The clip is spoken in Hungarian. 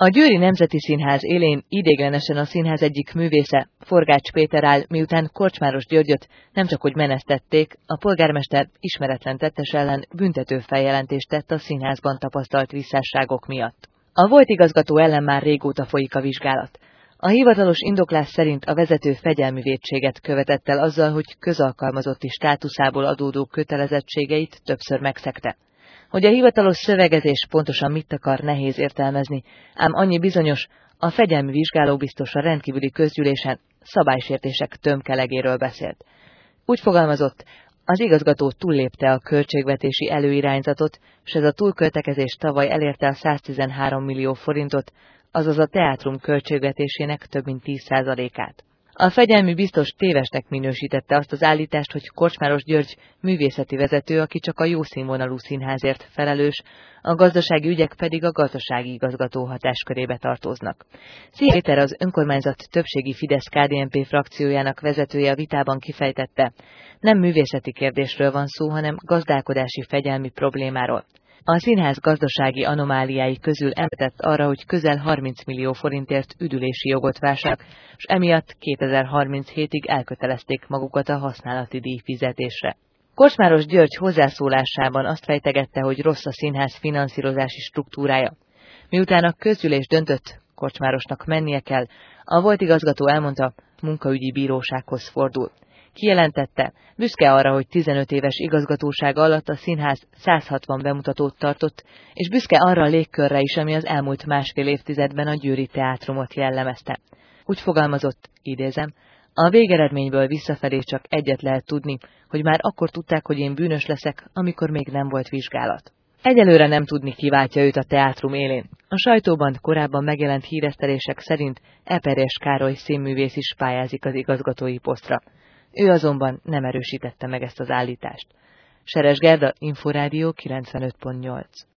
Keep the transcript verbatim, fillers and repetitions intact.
A Győri Nemzeti Színház élén ideiglenesen a színház egyik művésze, Forgács Péter áll, miután Korcsmáros Györgyöt nemcsak menesztették, a polgármester ismeretlen tettes ellen büntető feljelentést tett a színházban tapasztalt visszásságok miatt. A volt igazgató ellen már régóta folyik a vizsgálat. A hivatalos indoklás szerint a vezető fegyelmi vétséget követett el azzal, hogy közalkalmazotti státuszából adódó kötelezettségeit többször megszegte. Hogy a hivatalos szövegezés pontosan mit akar, nehéz értelmezni, ám annyi bizonyos, a fegyelmi vizsgálóbiztos a rendkívüli közgyűlésen szabálysértések tömkelegéről beszélt. Úgy fogalmazott, az igazgató túllépte a költségvetési előirányzatot, s ez a túlköltekezés tavaly elérte a száztizenhárom millió forintot, azaz a teátrum költségvetésének több mint tíz százalékát. A fegyelmi biztos tévesnek minősítette azt az állítást, hogy Korcsmáros György művészeti vezető, aki csak a jó színvonalú színházért felelős, a gazdasági ügyek pedig a gazdasági igazgató hatáskörébe tartoznak. Szia Péter, az önkormányzat többségi Fidesz-ká dé en pé frakciójának vezetője a vitában kifejtette, nem művészeti kérdésről van szó, hanem gazdálkodási fegyelmi problémáról. A színház gazdasági anomáliái közül említett arra, hogy közel harminc millió forintért üdülési jogot vásároltak, és emiatt kétezer-harminchétig elkötelezték magukat a használati díj fizetésre. Korcsmáros György hozzászólásában azt fejtegette, hogy rossz a színház finanszírozási struktúrája. Miután a közgyűlés döntött, Korcsmárosnak mennie kell, a volt igazgató elmondta, munkaügyi bírósághoz fordul. Kijelentette, büszke arra, hogy tizenöt éves igazgatósága alatt a színház száz hatvan bemutatót tartott, és büszke arra a légkörre is, ami az elmúlt másfél évtizedben a győri teátrumot jellemezte. Úgy fogalmazott, idézem, a végeredményből visszafelé csak egyet lehet tudni, hogy már akkor tudták, hogy én bűnös leszek, amikor még nem volt vizsgálat. Egyelőre nem tudni, ki váltja őt a teátrum élén. A sajtóban korábban megjelent híresztelések szerint Eperjes Károly színművész is pályázik az igazgatói posztra. Ő azonban nem erősítette meg ezt az állítást. Seres Gerda, Inforádió kilencvenöt pont nyolc.